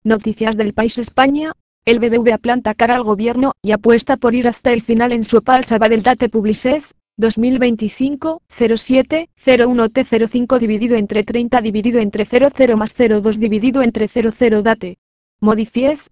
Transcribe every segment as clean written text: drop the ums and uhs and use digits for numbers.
Noticias del País España. El BBVA planta cara al gobierno y apuesta por ir hasta el final en su OPA al Sabadell Date Publicez 2025 07 01 T05 dividido entre 30 dividido entre 00 más 02 dividido entre 00 Date Modifiez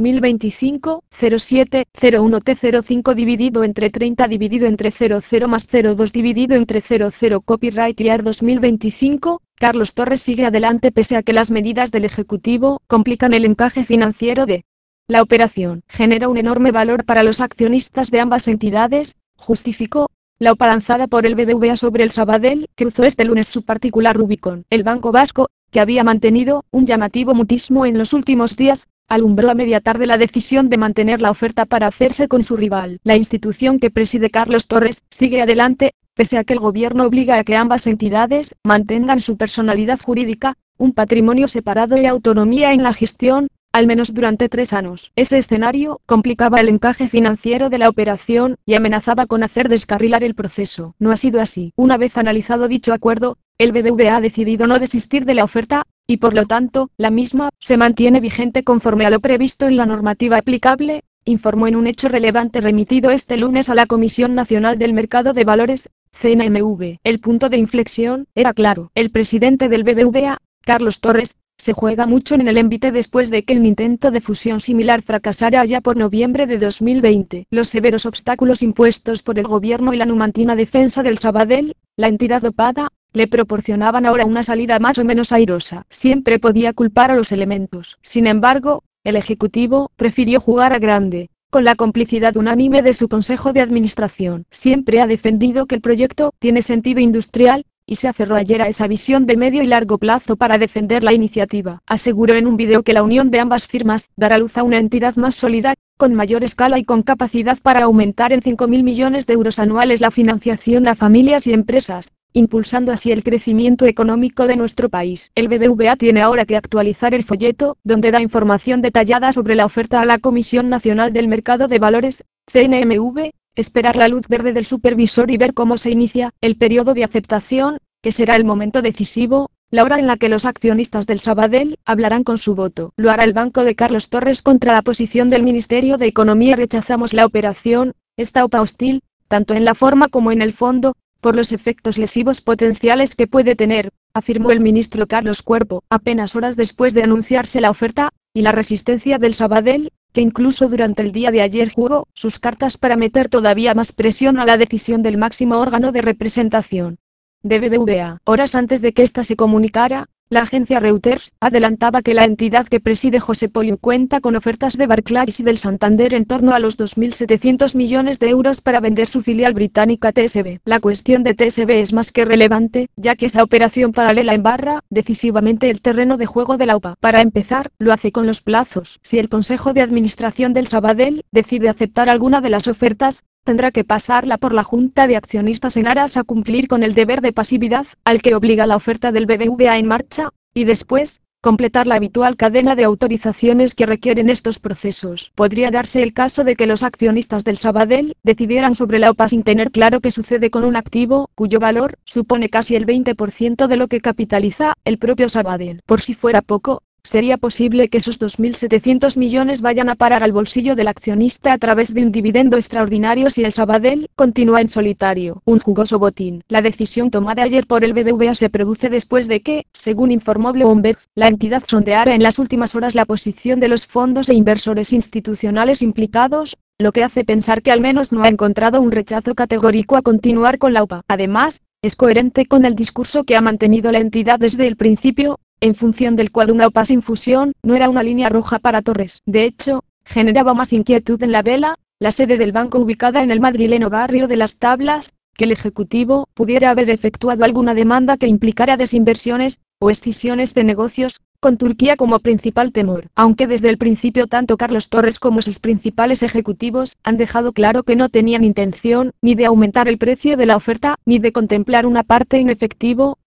2025 07 01 T05 dividido entre 30 dividido entre 00 más 02 dividido entre 00 Copyright Year 2025. Carlos Torres sigue adelante pese a que las medidas del Ejecutivo complican el encaje financiero de la operación. Genera un enorme valor para los accionistas de ambas entidades, justificó. La OPA lanzada por el BBVA sobre el Sabadell cruzó este lunes su particular Rubicón. El Banco Vasco, que había mantenido un llamativo mutismo en los últimos días, alumbró a media tarde la decisión de mantener la oferta para hacerse con su rival. La institución que preside Carlos Torres sigue adelante, pese a que el gobierno obliga a que ambas entidades mantengan su personalidad jurídica, un patrimonio separado y autonomía en la gestión, al menos durante 3 años. Ese escenario complicaba el encaje financiero de la operación y amenazaba con hacer descarrilar el proceso. No ha sido así. Una vez analizado dicho acuerdo, el BBVA ha decidido no desistir de la oferta, y por lo tanto, la misma se mantiene vigente conforme a lo previsto en la normativa aplicable, informó en un hecho relevante remitido este lunes a la Comisión Nacional del Mercado de Valores, CNMV. El punto de inflexión era claro. El presidente del BBVA, Carlos Torres, se juega mucho en el envite después de que el intento de fusión similar fracasara allá por noviembre de 2020. Los severos obstáculos impuestos por el gobierno y la numantina defensa del Sabadell, la entidad dopada, le proporcionaban ahora una salida más o menos airosa. Siempre podía culpar a los elementos. Sin embargo, el Ejecutivo prefirió jugar a grande, con la complicidad unánime de su Consejo de Administración. Siempre ha defendido que el proyecto tiene sentido industrial, y se aferró ayer a esa visión de medio y largo plazo para defender la iniciativa. Aseguró en un vídeo que la unión de ambas firmas dará luz a una entidad más sólida, con mayor escala y con capacidad para aumentar en 5.000 millones de euros anuales la financiación a familias y empresas, impulsando así el crecimiento económico de nuestro país. El BBVA tiene ahora que actualizar el folleto, donde da información detallada sobre la oferta a la Comisión Nacional del Mercado de Valores, CNMV, esperar la luz verde del supervisor y ver cómo se inicia el periodo de aceptación, que será el momento decisivo, la hora en la que los accionistas del Sabadell hablarán con su voto. Lo hará el banco de Carlos Torres contra la posición del Ministerio de Economía. Rechazamos la operación, esta OPA hostil, tanto en la forma como en el fondo, por los efectos lesivos potenciales que puede tener, afirmó el ministro Carlos Cuerpo, apenas horas después de anunciarse la oferta, y la resistencia del Sabadell, que incluso durante el día de ayer jugó sus cartas para meter todavía más presión a la decisión del máximo órgano de representación de BBVA. Horas antes de que ésta se comunicara, la agencia Reuters adelantaba que la entidad que preside José Poliu cuenta con ofertas de Barclays y del Santander en torno a los 2.700 millones de euros para vender su filial británica TSB. La cuestión de TSB es más que relevante, ya que esa operación paralela embarra decisivamente el terreno de juego de la OPA. Para empezar, lo hace con los plazos. Si el Consejo de Administración del Sabadell decide aceptar alguna de las ofertas, tendrá que pasarla por la Junta de Accionistas en aras a cumplir con el deber de pasividad, al que obliga la oferta del BBVA en marcha, y después, completar la habitual cadena de autorizaciones que requieren estos procesos. Podría darse el caso de que los accionistas del Sabadell decidieran sobre la OPA sin tener claro qué sucede con un activo, cuyo valor supone casi el 20% de lo que capitaliza el propio Sabadell. Por si fuera poco, sería posible que esos 2.700 millones vayan a parar al bolsillo del accionista a través de un dividendo extraordinario si el Sabadell continúa en solitario. Un jugoso botín. La decisión tomada ayer por el BBVA se produce después de que, según informó Bloomberg, la entidad sondeara en las últimas horas la posición de los fondos e inversores institucionales implicados, lo que hace pensar que al menos no ha encontrado un rechazo categórico a continuar con la OPA. Además, es coherente con el discurso que ha mantenido la entidad desde el principio, en función del cual una OPA sin fusión no era una línea roja para Torres. De hecho, generaba más inquietud en La Vela, la sede del banco ubicada en el madrileño barrio de Las Tablas, que el Ejecutivo pudiera haber efectuado alguna demanda que implicara desinversiones o escisiones de negocios, con Turquía como principal temor. Aunque desde el principio tanto Carlos Torres como sus principales ejecutivos han dejado claro que no tenían intención ni de aumentar el precio de la oferta, ni de contemplar una parte en efectivo,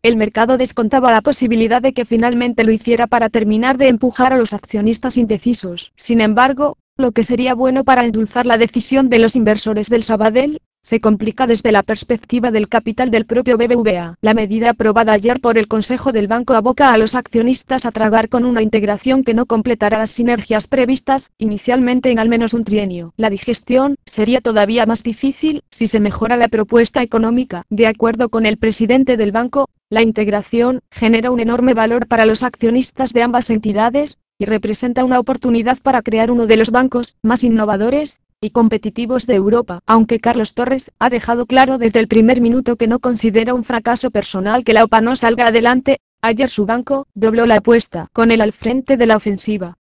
El mercado descontaba la posibilidad de que finalmente lo hiciera para terminar de empujar a los accionistas indecisos. Sin embargo, lo que sería bueno para endulzar la decisión de los inversores del Sabadell, se complica desde la perspectiva del capital del propio BBVA. La medida aprobada ayer por el Consejo del Banco aboca a los accionistas a tragar con una integración que no completará las sinergias previstas, inicialmente en al menos un trienio. La digestión sería todavía más difícil si se mejora la propuesta económica. De acuerdo con el presidente del banco, la integración genera un enorme valor para los accionistas de ambas entidades, y representa una oportunidad para crear uno de los bancos más innovadores y competitivos de Europa. Aunque Carlos Torres ha dejado claro desde el primer minuto que no considera un fracaso personal que la OPA no salga adelante, ayer su banco dobló la apuesta, con él al frente de la ofensiva.